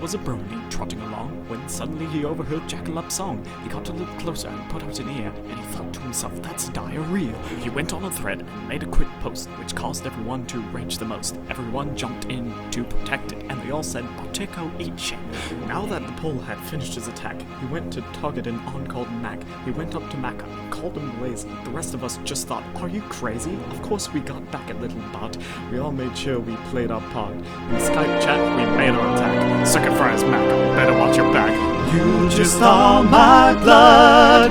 was a brony trotting along when suddenly he overheard Jackalup's song. He got a little closer and put out an ear, and he thought to himself, that's diarrhea. He went on a thread and made a quick post, which caused everyone to rage the most. Everyone jumped in to protect it, and they all said, Pacheco, eat shit. Now that the pole had finished his attack, he went to target an on called Mac. He went up to Mac and called him lazy. The rest of us just thought, are you crazy? Of course we got back at Little Bot. We all made sure we played our part. In Skype chat, we made our attack. Sucker fries, Mac, better watch your back. You just stole my blood.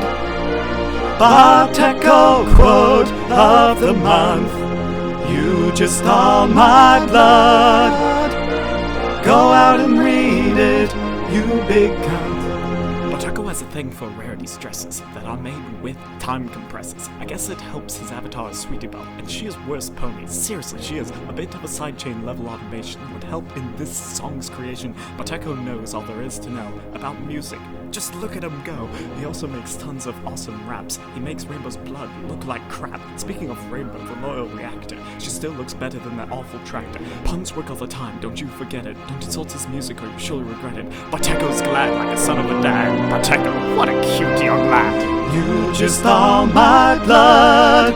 Pacheco quote of the month. You just stole my blood. Go out and read it, you big cunt. Pacheco has a thing for rarity stresses that are made with time compressors. I guess it helps his avatar Sweetie Belle, and she is worse pony. Seriously, she is. A bit of a sidechain level automation would help in this song's creation. Pacheco knows all there is to know about music. Just look at him go. He also makes tons of awesome raps. He makes Rainbow's blood look like crap. Speaking of Rainbow, the loyal reactor, she still looks better than that awful tractor. Puns work all the time, don't you forget it. Don't insult his music or you surely regret it. Pacheco's glad like a son of a dad. Pacheco, what a cute young lad. You just stole my blood.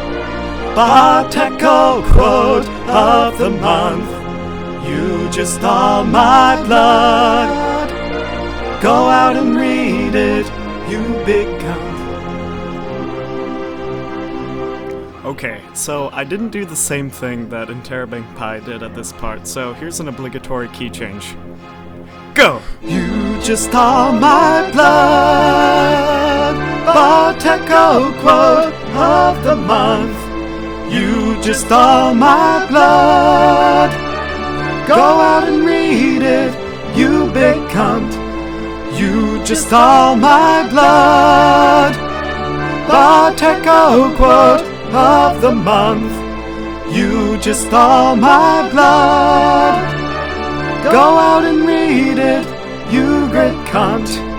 Pacheco quote of the month. You just stole my blood. Go out and read it, you big cunt. Okay, so I didn't do the same thing that Interrobang Pie did at this part, so here's an obligatory key change. Go! You just stole my blood. Pacheco quote of the month. You just stole my blood. Go out and read it, you big cunt. You just stole my blood. Pacheco quote of the month. You just stole my blood. Go out and read it, you great cunt.